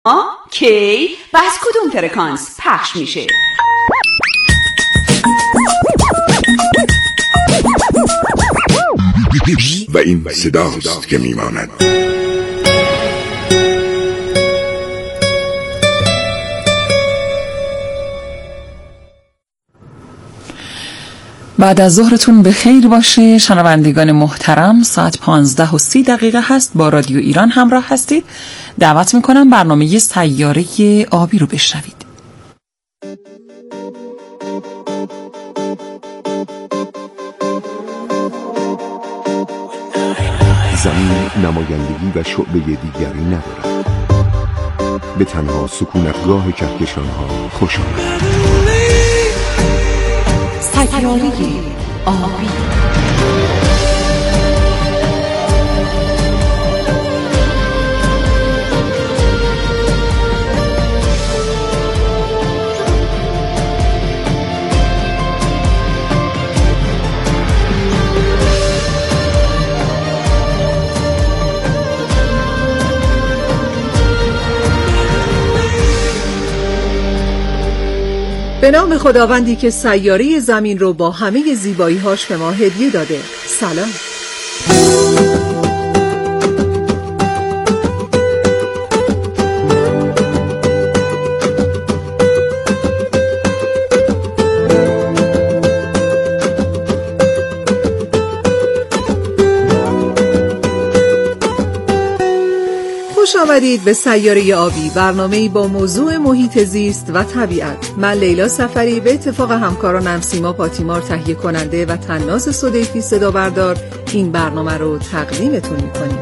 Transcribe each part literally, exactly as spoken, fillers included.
آه؟ کی؟ و از کدوم فرکانس پخش میشه؟ و این صداست که میماند. بعد از ظهرتون به خیر باشه شنوندگان محترم. ساعت پانزده و سی دقیقه هست. با رادیو ایران همراه هستید. دعوت میکنم برنامه سیاره آبی رو بشنوید. زمین نمایندگی و شعبه دیگری ندارد. به تنها سکونتگاه کهکشان‌ها خوش آمد. سیاره آبی. به نام خداوندی که سیاره زمین رو با همه زیبایی‌هاش به ما هدیه داده. سلام. خوش آمدید به سیاره آبی، برنامه‌ای با موضوع محیط زیست و طبیعت. من لیلا سفری به اتفاق همکارانم سیما پاتیمار تهیه کننده و طناز صدیفی صدا بردار این برنامه رو تقدیمتون می‌کنیم.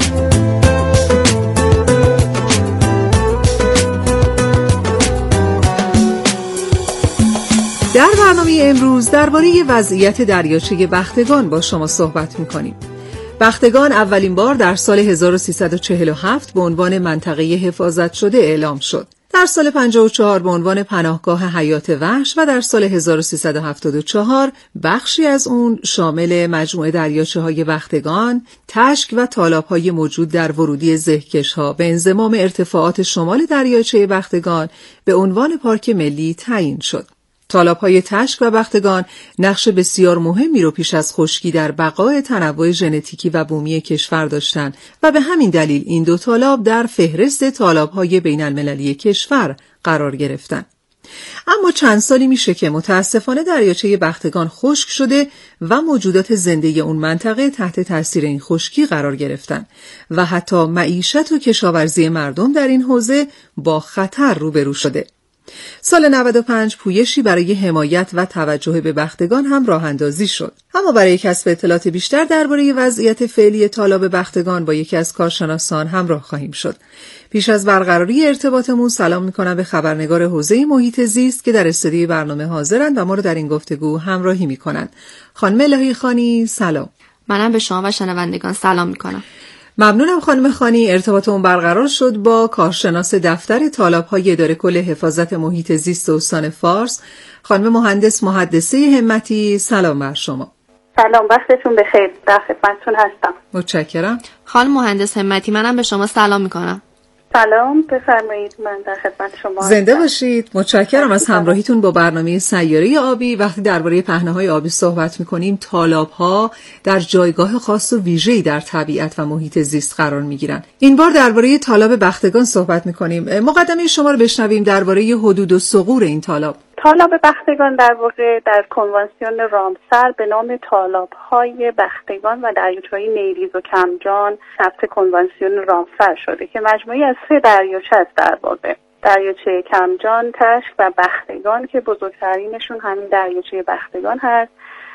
در برنامه امروز درباره وضعیت دریاچه بختگان با شما صحبت می‌کنیم. بختگان اولین بار در سال هزار و سیصد و چهل و هفت به عنوان منطقه حفاظت شده اعلام شد. در سال پنجاه و چهار به عنوان پناهگاه حیات وحش و در سال هزار و سیصد و هفتاد و چهار بخشی از اون شامل مجموعه دریاچه‌های بختگان، تشک و تالاب‌های موجود در ورودی زهکش‌ها به انضمام ارتفاعات شمال دریاچه بختگان به عنوان پارک ملی تعیین شد. تالاب‌های تشک و بختگان نقش بسیار مهمی رو پیش از خشکی در بقای تنوع ژنتیکی و بومی کشور داشتند و به همین دلیل این دو تالاب در فهرست تالاب‌های بین‌المللی کشور قرار گرفتند. اما چند سالی میشه که متاسفانه دریاچه بختگان خشک شده و موجودات زنده اون منطقه تحت تاثیر این خشکی قرار گرفتن و حتی معیشت و کشاورزی مردم در این حوزه با خطر روبرو شده. سال نود و پنج پویشی برای حمایت و توجه به بختگان هم راه اندازی شد. اما برای کسب اطلاعات بیشتر درباره وضعیت فعلی تالاب بختگان با یکی از کارشناسان همراه خواهیم شد. پیش از برقراری ارتباطمون سلام میکنم به خبرنگار حوزه محیط زیست که در استودیوی برنامه حاضرند و ما رو در این گفتگو همراهی میکنند. خانم الهی خانی سلام. منم به شما و شنوندگان سلام میکنم. ممنونم خانم خانی. ارتباطمون برقرار شد با کارشناس دفتر تالاب‌های اداره کل حفاظت محیط زیست استان فارس، خانم مهندس محدثه همتی. سلام بر شما. سلام، وقتتون بخیر. در خدمتتون هستم. متشکرم. خانم مهندس همتی، منم به شما سلام میکنم. سلام، بفرمایید. من در خدمت شما. زنده باشید. متشکرم از همراهیتون با برنامه سیاره آبی. وقتی درباره پهنه‌های آبی صحبت می‌کنیم، تالاب‌ها در جایگاه خاص و ویژه‌ای در طبیعت و محیط زیست قرار می‌گیرن. این بار درباره تالاب بختگان صحبت می‌کنیم. مقدمه شما رو بشنویم درباره حدود و ثغور این تالاب. تالاب بختگان در واقع در کنوانسیون رامسر به نام تالاب‌های بختگان و دریاچه‌های نیریز و کمجان ثبت کنوانسیون رامسر شده که مجموعی از سه دریاچه است در واقع. دریاچه کمجان، تشک و بختگان که بزرگترینشون همین دریاچه بختگان هست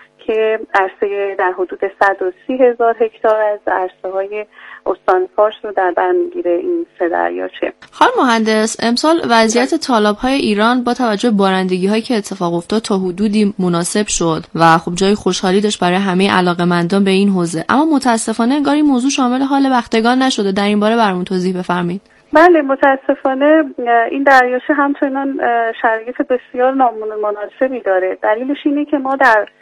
که عرصه در حدود صد و سی هزار هکتار از عرصه‌های استان فارس رو در بر میگیره این سه دریاچه. خانم مهندس، امسال وضعیت تالاب‌های ایران با توجه به بارندگی‌هایی که اتفاق افتاد تا حدودی مناسب شد و خب جای خوشحالی داشت برای همه علاقه‌مندان به این حوزه، اما متاسفانه انگار این موضوع شامل حال بختگان نشده. در این باره برامون توضیح بفرمایید. بله، متاسفانه این دریاچه همچنان شرایط بسیار نامناسبی داره. دلیلش اینه که ما در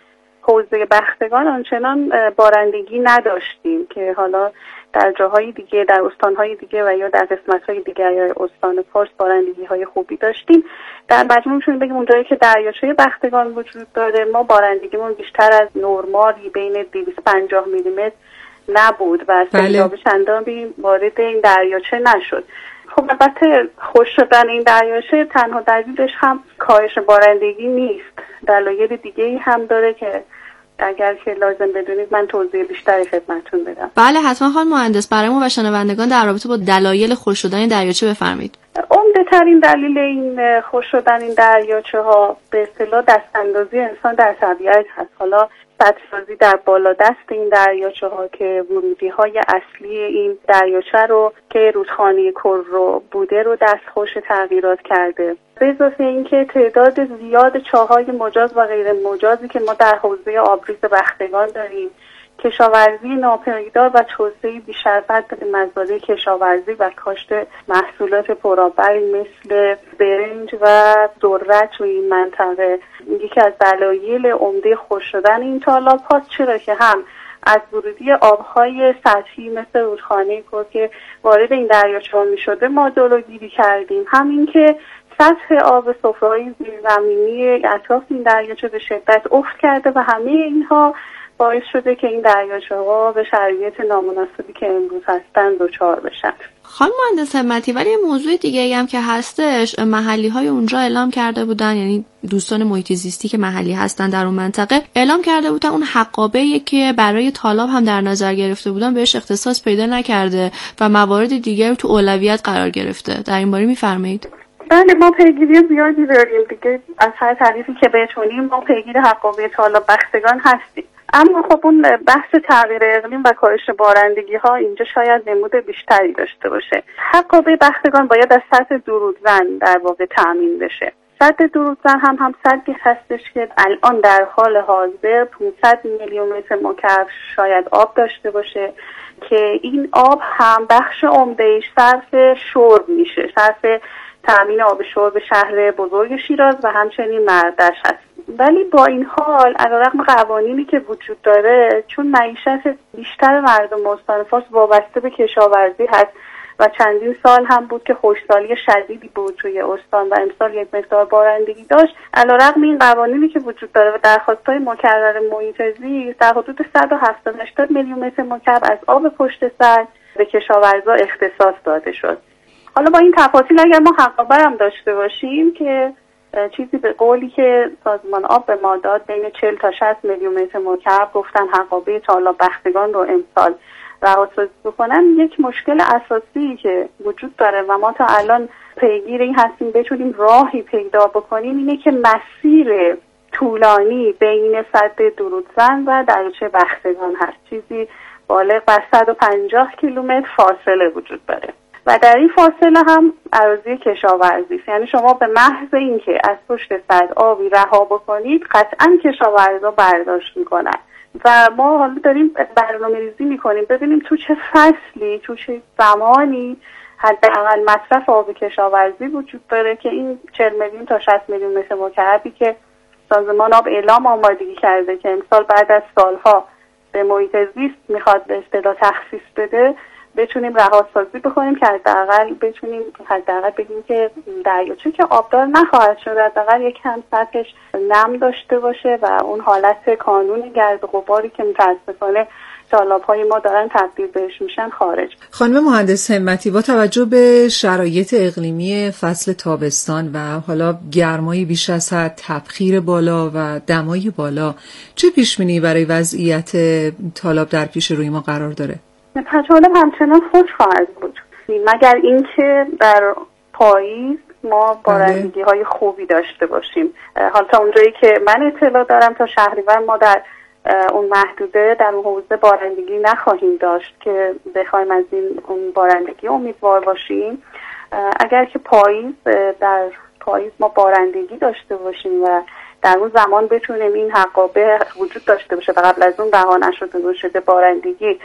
حوزه بختگان آنچنان بارندگی نداشتیم که حالا در جاهای دیگه، در استانهای دیگه و یا در قسمت‌های دیگر یا استان فارس بارندگی‌های خوبی داشتیم. در مجموع می‌تونیم بگیم اونجایی که دریاچه بختگان وجود داره ما بارندگیمون بیشتر از نرمالی بین دویست و پنجاه میلیمتر نبود و سیلاب چندانی وارد این دریاچه نشد. خب البته خوش شدن این دریاچه تنها دلیلش هم کاهش بارندگی نیست، دلایل دیگه‌ای هم داره که اگر که لازم بدونید من توضیح بیشتری خدمتتون بدم. بله حتما خانم مهندس، برای ما و شنوندگان در رابطه با دلایل خشک شدن دریاچه بفرمایید. عمده ترین دلیل این خشک شدن این دریاچه ها به اصطلاح دستاندازی انسان در طبیعت هست. حالا سدسازی در بالادست این دریاچه ها که ورودی های اصلی این دریاچه رو که رودخانه کر رو بوده رو دستخوش تغییرات کرده. به اضافه اینکه تعداد زیاد چاهای مجاز و غیر مجازی که ما در حوزه آبریز بختگان داریم، کشاورزی ناپایدار و توسعه بی‌شرط به مزارع کشاورزی و کاشت محصولات پرآبی مثل برنج و ذرت تو این منطقه یکی از دلایل عمده خشک شدن این تالاب هاست، چرا که هم از ورودی آبهای سطحی مثل رودخانه کر که وارد این دریاچه می شده ما جلوگیری کردیم، همین که سطح آب سفره‌های زیرزمینی اطراف این دریاچه به شدت افت کرده و همه اینها باعث شده که این دریاچه‌ها به شرایط نامناسبی که امروز هستن دچار بشن. خانم مهندس همتی، ولی موضوع دیگه‌ای هم که هستش، محلی‌های اونجا اعلام کرده بودن، یعنی دوستان محیط زیستی که محلی هستن در اون منطقه اعلام کرده بودن اون حقابه‌ای که برای تالاب هم در نظر گرفته بودن بهش اختصاص پیدا نکرده و موارد دیگر تو اولویت قرار گرفته. در این باره می‌فرمایید؟ بله ما پیگیری زیادی داریم دیگه، از هر طریقی که بتونیم ما پیگیر حقابه تالاب بختگان هستیم. اما خب اون بحث تغییر اقلیم و کاهش بارندگی ها اینجا شاید نمود بیشتری داشته باشه. حقابه بختگان باید از سد درودزن در واقع تأمین بشه. سد درودزن هم هم سدی هستش که الان در حال حاضر پانصد میلیون متر مکعب شاید آب داشته باشه که این آب هم بخش عمده‌اش صرف شرب میشه، صرف تأمین آب شرب شهر بزرگ شیراز و همچنین مردش هست. ولی با این حال علیرغم قوانینی که وجود داره، چون معیشت بیشتر مردم استان فارس وابسته به کشاورزی هست و چندین سال هم بود که خشکسالی شدیدی بود توی استان و امسال یک مقدار بارندگی داشت، علیرغم این قوانینی که وجود داره و درخواست‌های مکرر محیط زیست در حدود صد و هفتاد هشتاد میلیون متر مکعب از آب پشت سر به کشاورزا اختصاص داده شد. حالا با این تفاصیل اگر ما حقابه هم داشته باشیم که چیزی به قولی که سازمان آب به ما داد بین چهل تا شصت میلیون متر مکعب گفتن حقابه تالاب بختگان رو امسال رهاسازی بکنن، یک مشکل اساسی که وجود داره و ما تا الان پیگیر این هستیم بتونیم راهی پیدا بکنیم اینه که مسیر طولانی بین سد درودزن و دریاچه بختگان هست، چیزی بالغ بر صد و پنجاه کیلومتر فاصله وجود داره و در این فاصله هم اراضی کشاورزی است. یعنی شما به محض اینکه از پشت سد آبی رها بکنید قطعاً کشاورزا برداشت میکنن و ما حالا داریم برنامه‌ریزی میکنیم ببینیم تو چه فصلی، تو چه زمانی حداقل مصرف آب کشاورزی وجود داره که این چهل میلیون تا شصت میلیون متر مکعبی که سازمان آب اعلام آمادگی کرده که امسال بعد از سالها به محیط زیست میخواد به اصطلاح تخصیص بده بتونیم رهاسازی بکنیم که حداقل بتونیم حداقل بگیم که دریاچه که آبدار نخواهد شد، حداقل یک کم سطحش نم داشته باشه و اون حالت کانون گرد و غباری که متاسفانه تالاب‌های ما دارن تبدیل بهش میشن خارج. خانم مهندس همتی، با توجه به شرایط اقلیمی فصل تابستان و حالا گرمای بیش از حد، تبخیر بالا و دمای بالا، چه پیش‌بینی برای وضعیت تالاب در پیش روی ما قرار داره؟ تالاب همچنان خشک خواهد بود مگر اینکه در پاییز ما بارندگی های خوبی داشته باشیم. حالا تا اونجایی که من اطلاع دارم تا شهریور ما در اون محدوده در اون حوزه بارندگی نخواهیم داشت که بخوایم از این اون بارندگی امیدوار باشیم. اگر که پاییز در پاییز ما بارندگی داشته باشیم و در اون زمان بتونیم این حقابه وجود داشته باشه و قبل از اون رها نشده باشه بارندگی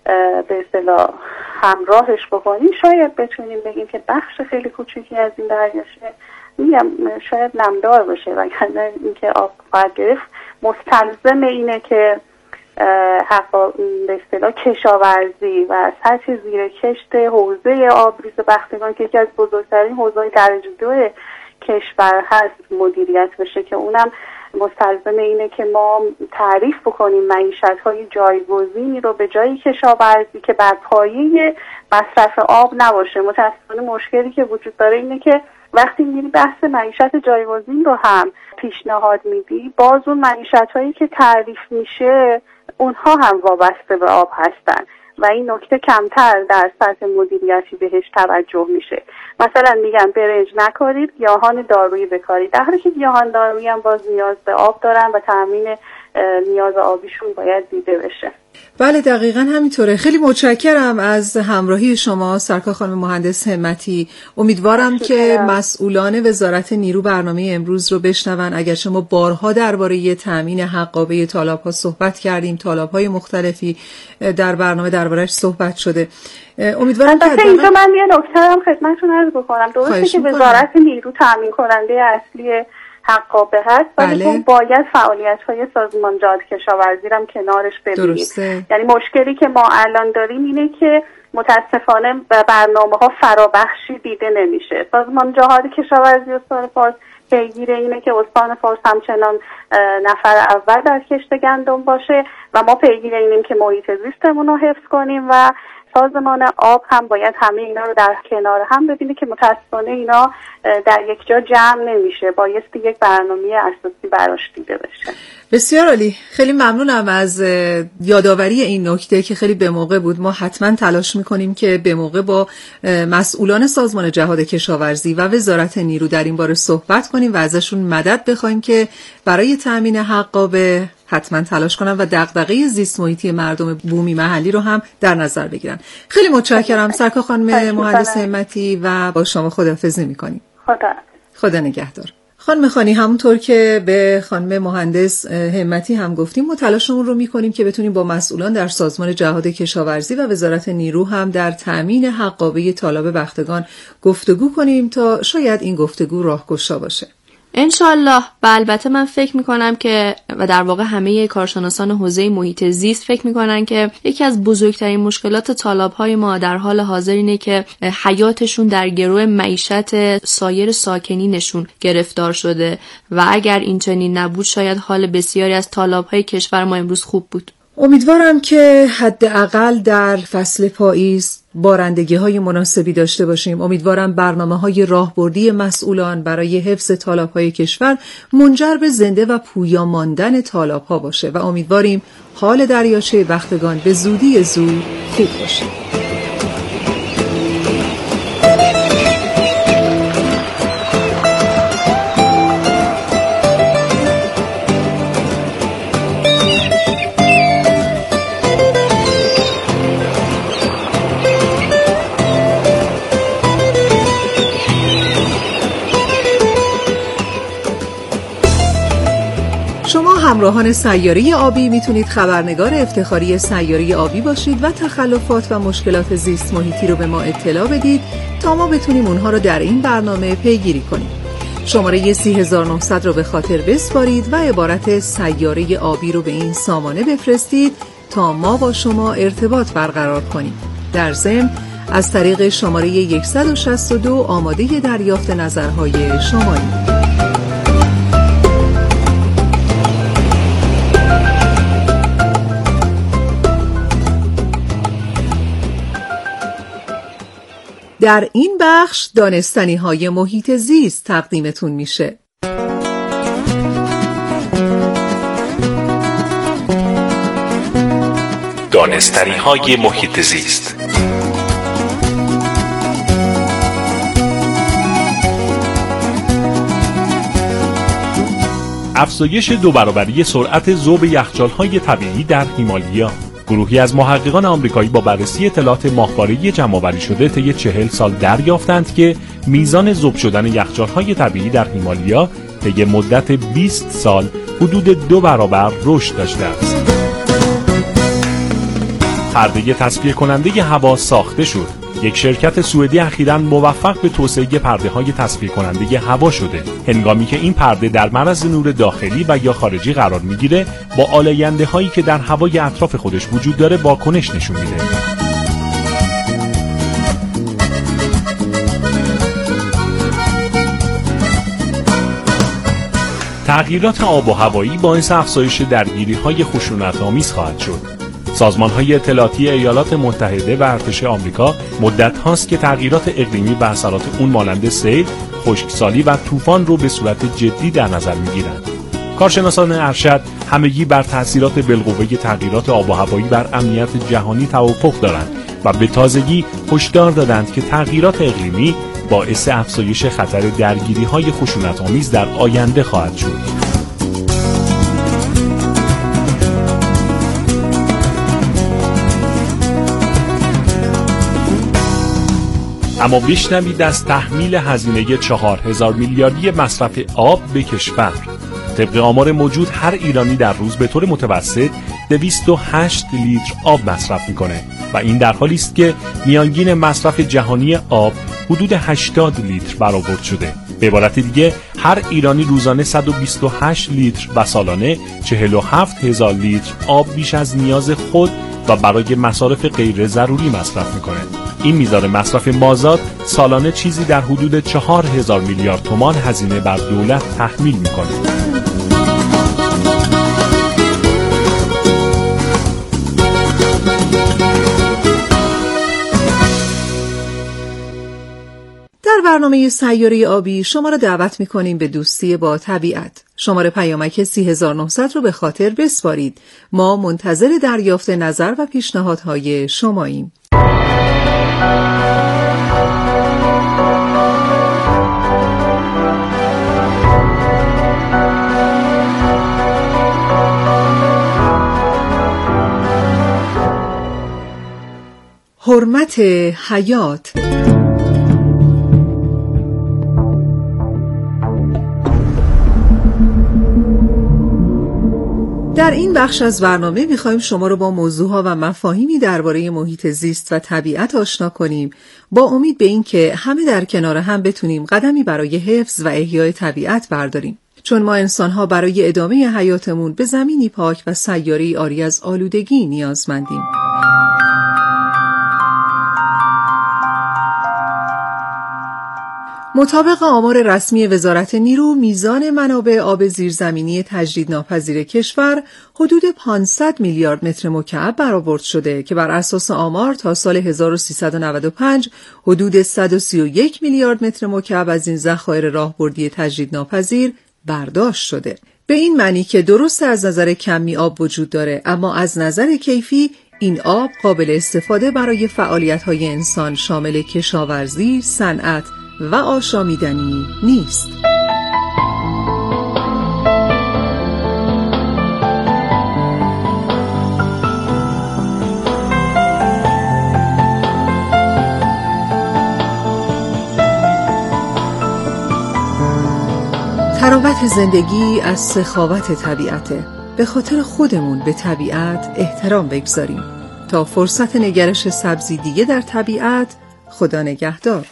به اصطلاح همراهش بکنیم، شاید بتونیم بگیم که بخش خیلی کوچیکی از این دریاچه میگم شاید نمدار باشه و اگر اینکه آب خواهد گرفت مستلزم اینه که حقا به اصطلاح کشاورزی و سطح زیرکشت حوزه آبریز بختگان که یکی از بزرگترین حوزه‌های درجه دو کشور هست مدیریت بشه، که اونم مستلزم اینه که ما تعریف بکنیم معیشت‌های جایگزینی رو به جای کشاورزی که بر پایه مصرف آب نباشه. متأسفانه مشکلی که وجود داره اینه که وقتی میری بحث معیشت جایگزین رو هم پیشنهاد میدی، باز اون معیشت‌هایی که تعریف میشه اونها هم وابسته به آب هستن و این نکته کمتر در سطح مدیریتی بهش توجه میشه. مثلا میگن برنج نکارید، گیاهان دارویی بکارید، در حالی که گیاهان دارویی هم باز نیاز به آب دارن و تامین نیاز آبیشون باید دیده بشه. بله دقیقاً همینطوره. خیلی متشکرم از همراهی شما سرکار خانم مهندس همتی. امیدوارم که مسئولان وزارت نیرو برنامه امروز رو بشنون. اگرچه ما بارها درباره تامین حقابه تالاب‌ها صحبت کردیم، تالاب‌های مختلفی در برنامه درباره‌اش صحبت شده. امیدوارم که البته اینجا من یه نکته هم خدمتتون عرض بکنم. درسته که وزارت نیرو تامین کننده اصلی حقابه هست، ولی بله. باید فعالیت‌های سازمان جهاد کشاورزی هم کنارش ببینیم. یعنی مشکلی که ما الان داریم اینه که متاسفانه برنامه‌ها فرابخشی دیده نمیشه. سازمان جهاد کشاورزی استان فارس پیگیر اینه که استان فارس همچنان نفر اول در کشت گندم باشه و ما پیگیر اینیم که محیط زیستمون رو حفظ کنیم و سازمان آب هم باید همه اینا رو در کنار هم ببینه که متاسفانه اینا در یک جا جمع نمیشه، بایستی یک برنامه اساسی براش دیده بشه. بسیار عالی، خیلی ممنونم از یادآوری این نکته که خیلی به موقع بود. ما حتما تلاش میکنیم که به موقع با مسئولان سازمان جهاد کشاورزی و وزارت نیرو در این باره صحبت کنیم و ازشون مدد بخوایم که برای تامین حقابه حتما تلاش کنن و دغدغه زیست محیطی مردم بومی محلی رو هم در نظر بگیرن. خیلی متشکرم سرکار خانم مهندس همتی و با شما خداحافظی میکنیم. خدا خدا نگهدار. خانم خانی، همونطور که به خانم مهندس همتی هم گفتیم، ما تلاشمون رو میکنیم که بتونیم با مسئولان در سازمان جهاد کشاورزی و وزارت نیرو هم در تامین حقابه تالاب بختگان گفتگو کنیم تا شاید این گفتگو راهگشا باشه. انشالله. و البته من فکر میکنم که و در واقع همه کارشناسان حوزه محیط زیست فکر میکنن که یکی از بزرگترین مشکلات طالاب‌های ما در حال حاضر اینه که حیاتشون در گرو معیشت سایر ساکنینشون گرفتار شده و اگر این چنین نبود شاید حال بسیاری از طالاب‌های کشور ما امروز خوب بود. امیدوارم که حداقل در فصل پاییز بارندگی‌های مناسبی داشته باشیم. امیدوارم برنامه‌های راهبردی مسئولان برای حفظ تالاب‌های کشور منجر به زنده و پویا ماندن تالاب‌ها باشه و امیدواریم حال دریاچه بختگان به زودی زود خوب باشه. شما همراهان سیاره آبی میتونید خبرنگار افتخاری سیاره آبی باشید و تخلفات و مشکلات زیست محیطی رو به ما اطلاع بدید تا ما بتونیم اونها رو در این برنامه پیگیری کنیم. شماره سی هزار و نهصد رو به خاطر بسپارید و عبارت سیاره آبی رو به این سامانه بفرستید تا ما با شما ارتباط برقرار کنیم. در ضمن از طریق شماره صد و شصت و دو آماده دریافت نظرهای شمایید. در این بخش دانستنی های محیط زیست تقدیمتون میشه. دانستنی های محیط زیست. افزایش دو برابری سرعت ذوب یخچال‌های طبیعی در هیمالیا. گروهی از محققان آمریکایی با بررسی اطلاعات ماهواره‌ای جمع‌آوری شده طی چهل سال دریافتند که میزان ذوب شدن یخچال‌های طبیعی در هیمالیا طی مدت بیست سال حدود دو برابر رشد داشته است. پرده تصفیه کننده هوا ساخته شد. یک شرکت سوئدی اخیراً موفق به توسعه پرده‌های تصفیه کننده هوا شده. هنگامی که این پرده در معرض نور داخلی و یا خارجی قرار میگیره، با آلاینده‌هایی که در هوای اطراف خودش وجود داره واکنش نشون میده. تغییرات آب و هوایی باعث افزایش درگیری‌های خشونت‌آمیز خواهد شد. سازمان‌های اطلاعاتی ایالات متحده و ارتش آمریکا مدت هاست که تغییرات اقلیمی و اثرات اون مانند سیل، خشکسالی و طوفان رو به صورت جدی در نظر می‌گیرند. کارشناسان ارشد همگی بر تأثیرات بالقوه تغییرات آب و هوایی بر امنیت جهانی توافق دارند و به تازگی هشدار دادند که تغییرات اقلیمی باعث افزایش خطر درگیری‌های خشونت‌آمیز در آینده خواهد شد. اما بشنوید از تحمیل هزینه چهار هزار میلیاردی مصرف آب به کشور. طبق آمار موجود هر ایرانی در روز به طور متوسط دویست و هشت لیتر آب مصرف میکنه و این در حالی است که میانگین مصرف جهانی آب حدود هشتاد لیتر برآورد شده. به عبارت دیگه هر ایرانی روزانه صد و بیست و هشت لیتر و سالانه چهل و هفت هزار لیتر آب بیش از نیاز خود و برای مصارف غیر ضروری مصرف میکنه. این میزان مصرف مازاد سالانه چیزی در حدود چهار هزار میلیارد تومان هزینه بر دولت تحمیل میکنه. در برنامه سیاره آبی شما را دعوت می‌کنیم به دوستی با طبیعت. شماره پیامک سی هزار و نهصد رو به خاطر بسپارید. ما منتظر دریافت نظر و پیشنهادهای شماییم. حرمت حیات. در این بخش از برنامه می‌خوایم شما رو با موضوعها و مفاهیمی درباره محیط زیست و طبیعت آشنا کنیم با امید به این که همه در کنار هم بتونیم قدمی برای حفظ و احیای طبیعت برداریم. چون ما انسان‌ها برای ادامه حیاتمون به زمینی پاک و سیاره‌ای عاری از آلودگی نیازمندیم. مطابق آمار رسمی وزارت نیرو، میزان منابع آب زیرزمینی تجدیدناپذیر کشور حدود پانصد میلیارد متر مکعب برآورد شده که بر اساس آمار تا سال هزار و سیصد و نود و پنج حدود صد و سی و یک میلیارد متر مکعب از این ذخایر راهبردی تجدیدناپذیر برداشت شده. به این معنی که درست از نظر کمی آب وجود داره، اما از نظر کیفی این آب قابل استفاده برای فعالیت‌های انسان شامل کشاورزی، صنعت و آشامیدنی نیست. تراوت زندگی از سخاوت طبیعته. به خاطر خودمون به طبیعت احترام بگذاریم. تا فرصت نگرش سبزی دیگه در طبیعت، خدا نگهدار.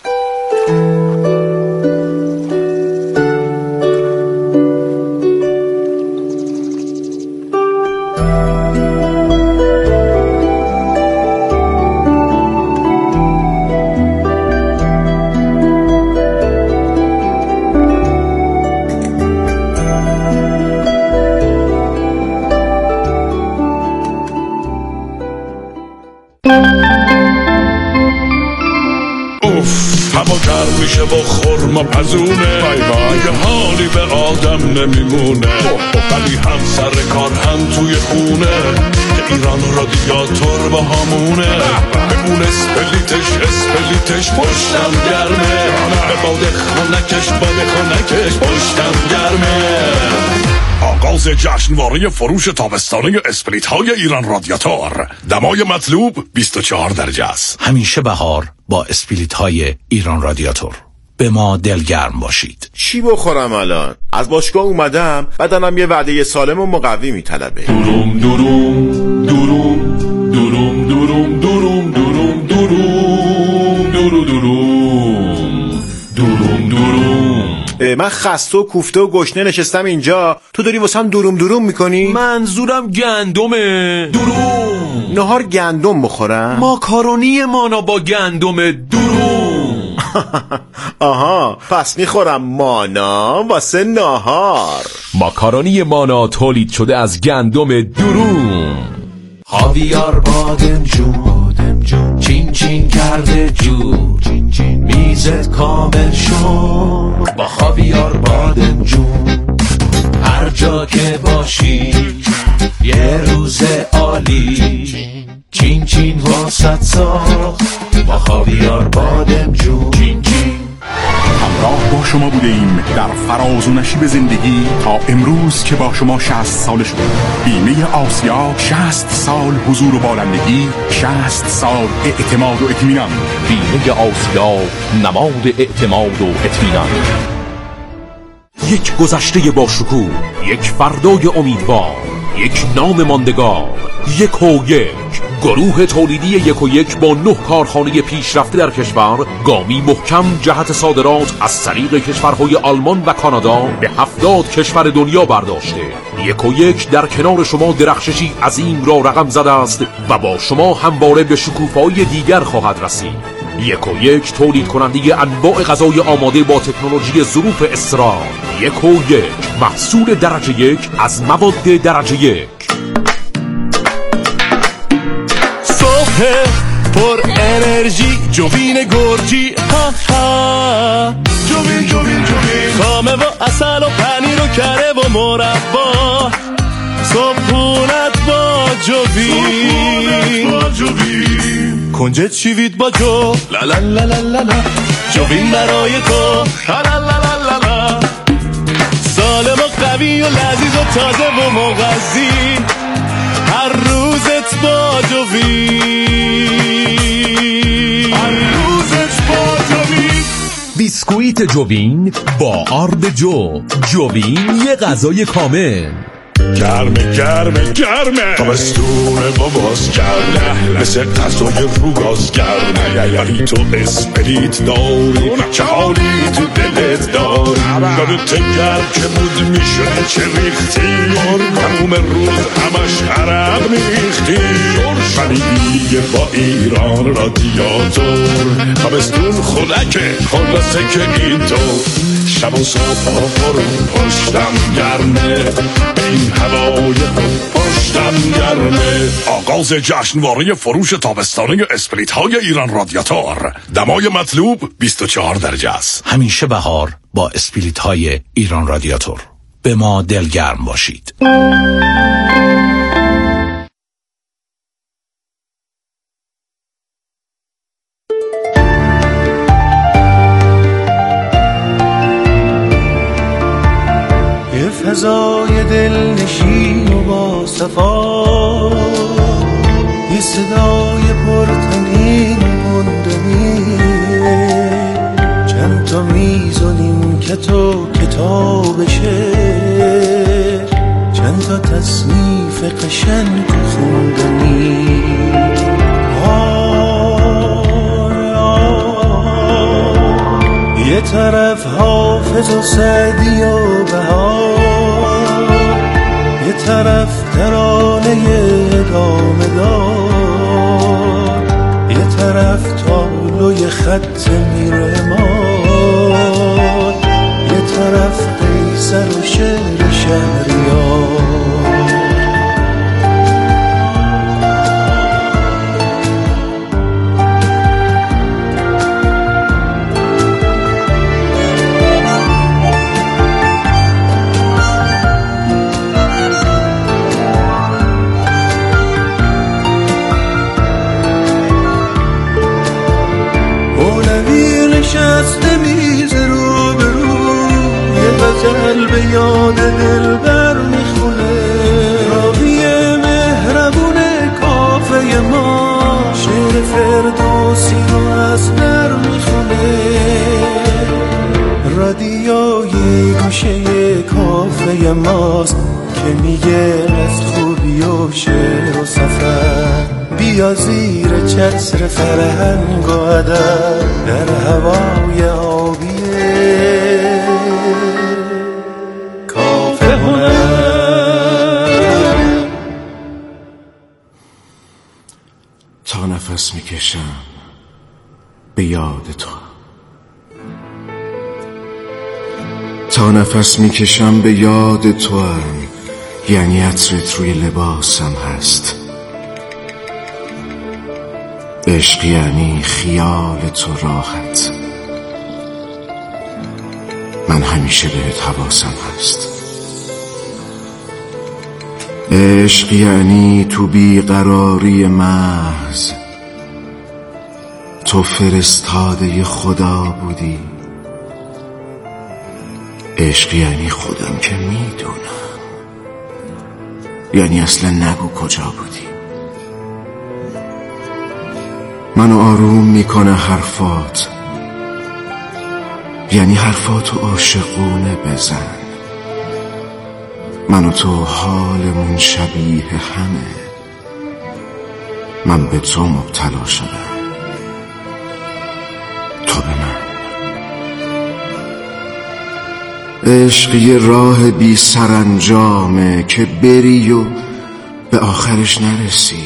میشه با خورما پزونه دیگه حالی به آدم نمیمونه ولی هم سر کار هم توی خونه که ایران رادیاتور با همونه بمون اسپلیتش اسپلیتش پشتم گرمه به باد خونکش باد خونکش پشتم گرمه. آغاز جشنواره فروش تابستانه اسپلیت های ایران رادیاتور. دمای مطلوب بیست و چهار درجه است. همیشه بهار با اسپلیت های ایران رادیاتور. به ما دلگرم باشید. چی بخورم الان؟ از باشگاه اومدم، بدنم یه وعده سالم و مقوی میطلبه. دوروم دوروم دوروم دوروم دوروم دوروم دوروم دوروم من خسته و کوفته و گشنه نشستم اینجا، تو داری واسم دروم دروم میکنی؟ منظورم گندمه. دروم. نهار گندم بخورم؟ ماکارونی مانا با گندم دروم. آها، پس میخورم مانا واسه نهار. ماکارونی مانا تولید شده از گندم دروم. خاویار بادمجون چین چین کرده جو، میزت کامل شد با خاویار بادمجون. هر جا که باشی یه روز عالی، چین چین واسط ساخت با خاویار بادمجون. چین چین همراه با شما بوده ایم در فراز و نشیب زندگی تا امروز که با شما شصت ساله شد. بیمه آسیا، شصت سال حضور و بالندگی، شصت سال اعتماد و اطمینان. بیمه آسیا، نماد اعتماد و اطمینان. یک گذشته با شکوه، یک فردای امیدوار، یک نام ماندگار، یک و یک. گروه تولیدی یک و یک با نه کارخانه پیشرفته در کشور، گامی محکم جهت صادرات از طریق کشورهای آلمان و کانادا به هفتاد کشور دنیا برداشته. یک و یک در کنار شما درخششی عظیم را رقم زده است و با شما همواره به شکوفه‌های دیگر خواهد رسید. یک و یک تولید کننده انواع غذای آماده با تکنولوژی ظروف اسرار. یک و یک محصول درجه یک از مواد درجه یک. پر انرژی جوین گرجی، ها ها جوین جوین جوین، خامه و اصل و پنیر و کره و مربا، صبحونت با جوین، کنجد شیوید با جو، لا لا لا لا لا، جوین برای تو، لا لا لا لا لا، سالم و قوی و لذیذ و تازه و مغذی، هر روزت با جوین، هر روزت با جوین. بیسکویت جوین با آرد جو. جوین یه غذای کامل. گرمه گرمه گرمه، تابستون باباز گرمه، مثل غذای روگاز گرمه، ولی تو اسپریت داری چه حالی تو دلت داری، یادت گرم که بود میشه چه ریختی، تموم روز همش عرق میریختی، ولی دیگه با ایران رادیاتور تابستون خنکه، خلاصه که اینطور شب و صبح برو پشتم گرمه، این هوای پشتم گرمه. آغاز جشنواره فروش تابستانه اسپریت های ایران رادیاتور. دمای مطلوب بیست و چهار درجه است. همیشه بهار با اسپریت های ایران رادیاتور. به ما دلگرم باشید. فضای دلنشین و با صفا، یه صدای پرتنین مندنی، چند تا میزونیم که تو کتاب شعر، چند تا تصنیف قشنگ خوندنی. یه طرف حافظ و سعدی و بهار، یه طرف ترانه ادامه دار، یه طرف تابلوی خط میرمار، یه طرف قیصر و شعر شهریار. نشسته میز رو به رو، یه غزل به یاد دلبر میخونه، راوی مهربون کافه ما، شعر فردوسی رو از در میخونه. رادیوی گوشه کافه ماست که میگه از خوبی و شعر و سفر، بیا زیر چتر فرهنگ و ادب در هوای آبیه. نفس میکشم به یاد تو، تا نفس میکشم به یاد تو هم، یعنی عطرت روی لباسم هست. عشق یعنی خیال تو راحت، من همیشه بهت حواسم هست. عشق یعنی تو بیقراری محض، تو فرستاده خدا بودی. عشق یعنی خودم که میدونم، یعنی اصلا نگو کجا بودی. منو آروم میکنه حرفات، یعنی حرفاتو عاشقونه بزن. من و تو حالمون شبیه همه، من به تو مبتلا شدم، تو به من. عشق یه راه بی سرانجامه که بری و به آخرش نرسی.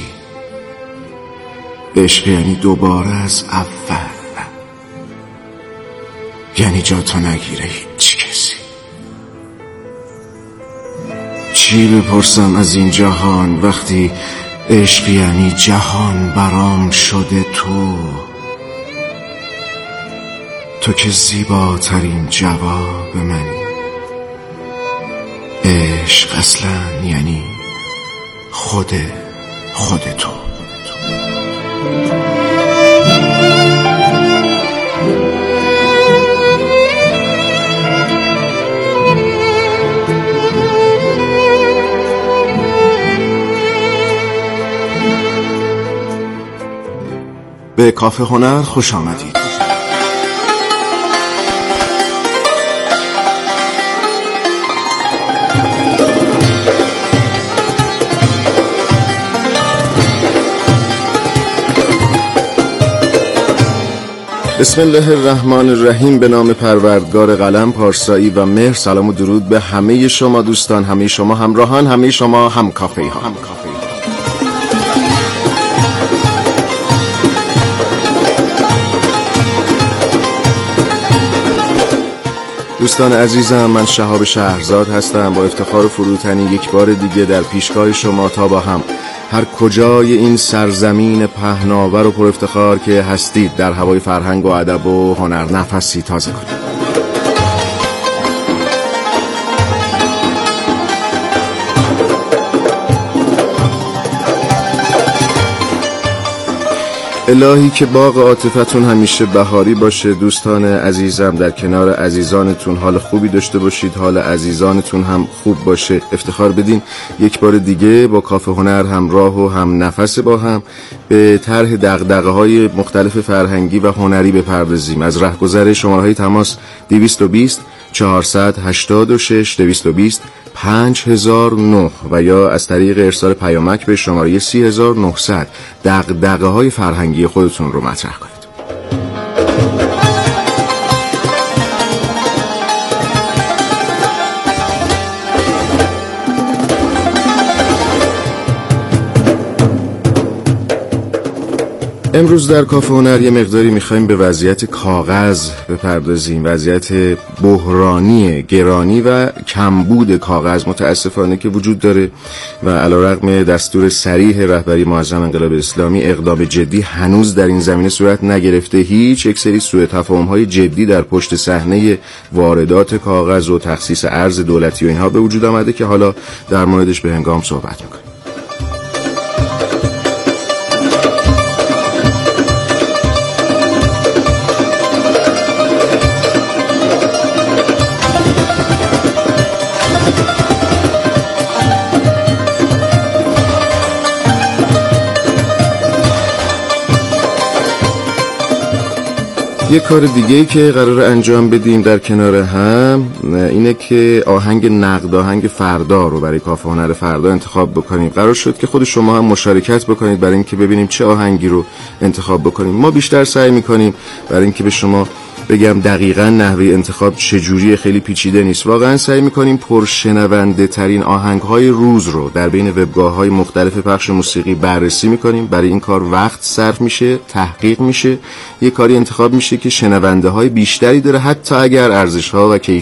عشق یعنی دوباره از اول، یعنی جا تو نگیره هیچ کسی. چی بپرسم از این جهان وقتی عشق یعنی جهان برام شده تو. تو که زیباترین جواب منی. عشق اصلا یعنی خود خود تو. به کافه هنر خوش آمدید. بسم الله الرحمن الرحیم. به نام پروردگار قلم، پارسایی و مهر. سلام و درود به همه شما دوستان، همه شما همراهان، همه شما هم کافه ها. دوستان عزیزم، من شهاب شهرزاد هستم. با افتخار فروتنی یک بار دیگه در پیشگاه شما تا با هم هر کجای این سرزمین پهناور و پر افتخار که هستید در هوای فرهنگ و ادب و هنر نفسی تازه کنید. الهی که باغ عاطفتون همیشه بهاری باشه. دوستان عزیزم، در کنار عزیزانتون حال خوبی داشته باشید، حال عزیزانتون هم خوب باشه. افتخار بدین یک بار دیگه با کافه هنر همراه و هم نفس با هم به طرح دغدغه‌های مختلف فرهنگی و هنری بپردازیم. از رهگذر شماره‌های تماس دویست و بیست چهارصد و هشتاد و شش دویست و بیست پنج هزار و نه و یا از طریق ارسال پیامک به شماره سی هزار و نهصد دغدغه‌های فرهنگی خودتون رو مطرح کنید. امروز در کافه هنر یه مقداری میخوایم به وضعیت کاغذ بپردازیم. وضعیت بحرانی، گرانی و کمبود کاغذ متاسفانه که وجود داره و علیرغم دستور صریح رهبری معظم انقلاب اسلامی اقدام جدی هنوز در این زمینه صورت نگرفته. هیچ یک سری سوء تفاهم‌های جدی در پشت صحنه واردات کاغذ و تخصیص ارز دولتی و اینها به وجود آمده که حالا در موردش به هنگام صحبت میکنیم. یک کار دیگه که قرار انجام بدیم در کنار هم اینه که آهنگ نقد آهنگ فردا رو برای کافه هنر فردا انتخاب بکنیم. قرار شد که خود شما هم مشارکت بکنید برای اینکه ببینیم چه آهنگی رو انتخاب بکنیم. ما بیشتر سعی میکنیم برای اینکه به شما بگم دقیقاً نحوه انتخاب چجوری، خیلی پیچیده نیست. واقعاً سعی می‌کنیم پرشنونده ترین آهنگ‌های روز رو در بین وبگاه‌های مختلف پخش موسیقی بررسی می‌کنیم. برای این کار وقت صرف میشه، تحقیق میشه، یه کاری انتخاب میشه که شنونده‌های بیشتری داره، حتی اگر ارزش‌ها و کیفیت